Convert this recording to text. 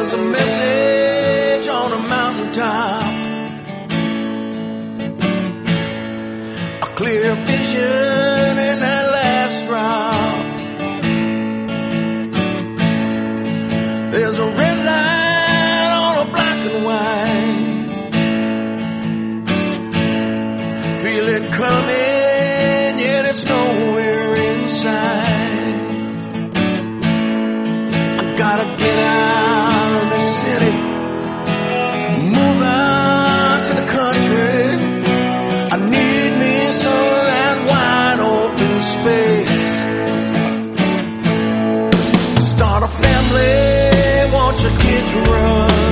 There's a message on a mountaintop, a clear vision in that last drop. There's a red light on a black and white. Feel it coming, yet it's nowhere inside. I gotta get out of the city, move out to the country. I need me some of that wide open space. Start a family, watch your kids run.